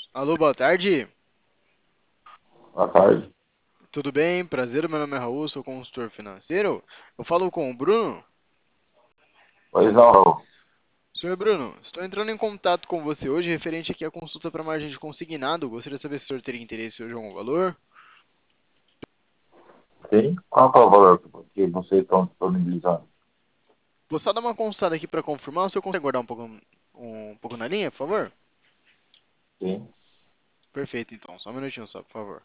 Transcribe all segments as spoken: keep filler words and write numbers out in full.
Alô, boa tarde. Boa tarde. Tudo bem? Prazer, meu nome é Raul, sou consultor financeiro. Eu falo com o Bruno. Pois não, Senhor Bruno, estou entrando em contato com você hoje referente aqui à consulta para margem de consignado. Gostaria de saber se o senhor teria interesse hoje em algum valor. sim. Qual que é o valor que vocês estão disponibilizando? Vou só dar uma consultada aqui para confirmar. O senhor consegue guardar um pouco, um pouco na linha, por favor? Sim. Perfeito, então. Só um minutinho só, por favor.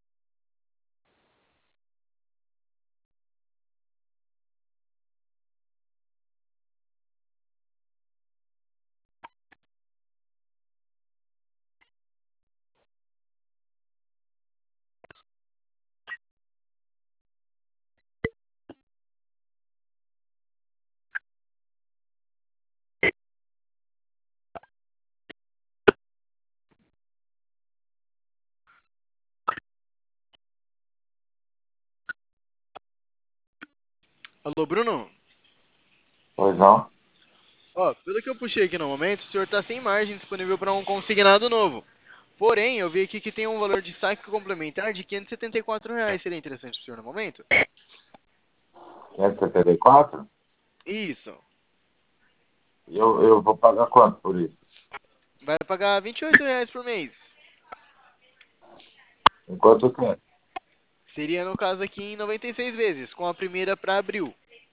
Alô, Bruno? Pois não? Ó, pelo que eu puxei aqui no momento, o senhor está sem margem disponível para um consignado novo. Porém, eu vi aqui que tem um valor de saque complementar de quinhentos e setenta e quatro reais. Seria interessante para o senhor no momento? quinhentos e setenta e quatro? Isso. E eu, eu vou pagar quanto por isso? Vai pagar vinte e oito reais por mês. Em quanto tempo? Seria no caso aqui em noventa e seis vezes, com a primeira para abril.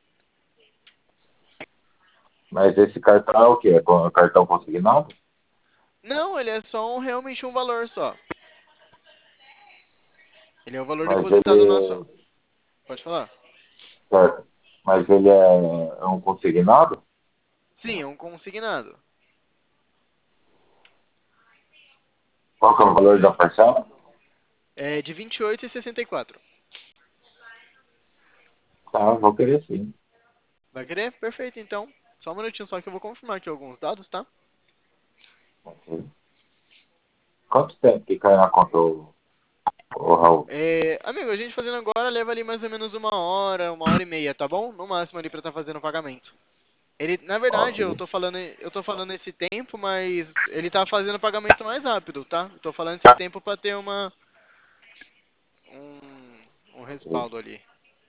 Mas esse cartão é o quê? É com- cartão consignado? Não, ele é só um, realmente um valor só. Ele é o valor Mas depositado na sua. ele. Pode falar? Certo. Mas ele é, é um consignado? Sim, é um consignado. Qual que é o valor da parcela? É de vinte e oito e sessenta e quatro. Tá, eu vou querer sim. Vai querer? Perfeito, então. Só um minutinho só que eu vou confirmar aqui alguns dados, tá? Ok. Quanto tempo que cai na conta, ô, ô Raul? É, amigo, a gente fazendo agora leva ali mais ou menos uma hora, uma hora e meia, tá bom? No máximo ali pra estar fazendo o pagamento. Ele, na Ok. verdade, eu tô falando, eu tô falando esse tempo, mas ele tá fazendo o pagamento mais rápido, tá? Eu tô falando esse tempo pra ter uma um, um Ok. respaldo ali.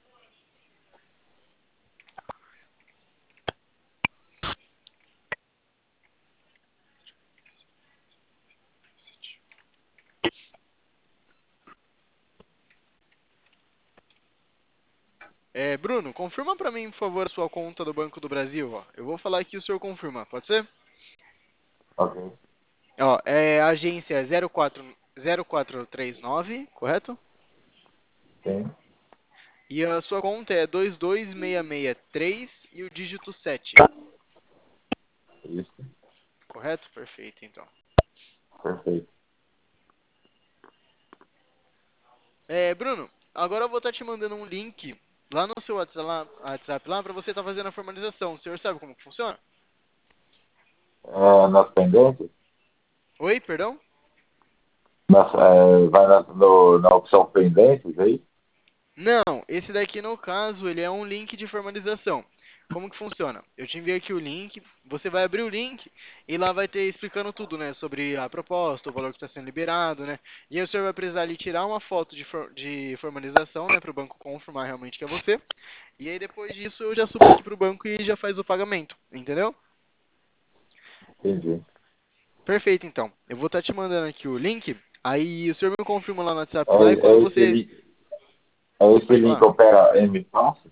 É, Bruno, confirma pra mim, por favor, a sua conta do Banco do Brasil, ó. Eu vou falar aqui e o senhor confirma, pode ser? Ok. Ó, é a agência zero quatro, zero quatro três nove, correto? Sim. E a sua conta é dois dois seis seis três e o dígito sete, Isso. correto? Perfeito, então. Perfeito. É, Bruno, agora eu vou estar te mandando um link lá no seu WhatsApp lá, WhatsApp lá para você estar fazendo a formalização. O senhor sabe como que funciona? É, nas pendências? Oi, perdão? Nas, é, vai na, no, na opção pendências aí? Não, esse daqui no caso, ele é um link de formalização. Como que funciona? Eu te enviei aqui o link, você vai abrir o link e lá vai ter explicando tudo, né, sobre a proposta, o valor que está sendo liberado, né? E aí o senhor vai precisar ali tirar uma foto de, for- de formalização, né, para o banco confirmar realmente que é você. E aí depois disso eu já subo aqui para o banco e já faz o pagamento, entendeu? Entendi. Perfeito, então. Eu vou estar te mandando aqui o link. Aí o senhor me confirma lá no WhatsApp É, lá e quando é esse você. link, é esse Pode link falar? opera M Fácil?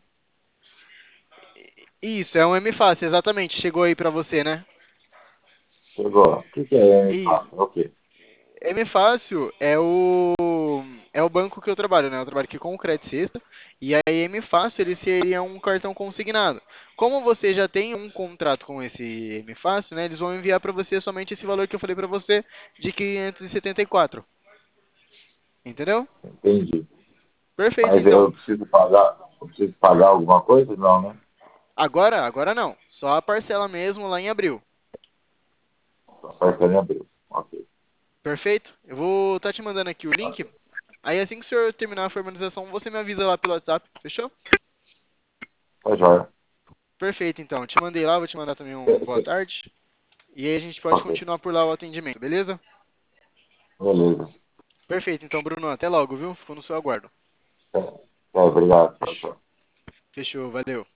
Isso, é um M Fácil, exatamente. Chegou aí pra você, né? Chegou. O que, que é M Isso. Fácil? É o quê? M Fácil é o é o banco que eu trabalho, né? Eu trabalho aqui com o Credit Suisse. E aí M Fácil ele seria um cartão consignado. Como você já tem um contrato com esse M Fácil, né? Eles vão enviar pra você somente esse valor que eu falei pra você de quinhentos e setenta e quatro. Entendeu? Entendi. Perfeito, Mas então. eu preciso pagar, eu preciso pagar alguma coisa? Não, né? Agora, agora não. Só a parcela mesmo lá em abril. Só parcela em abril. Ok. Perfeito? Eu vou estar te mandando aqui o link. Aí assim que o senhor terminar a formalização, você me avisa lá pelo WhatsApp. Fechou? Tá joia. Perfeito, então. Te mandei lá, vou te mandar também um boa tarde. E aí a gente pode Ok. continuar por lá o atendimento, beleza? Beleza. Perfeito, então, Bruno, até logo, viu? Fico no seu aguardo. É, é, obrigado. Tchau, Fechou, tchau. fechou, valeu.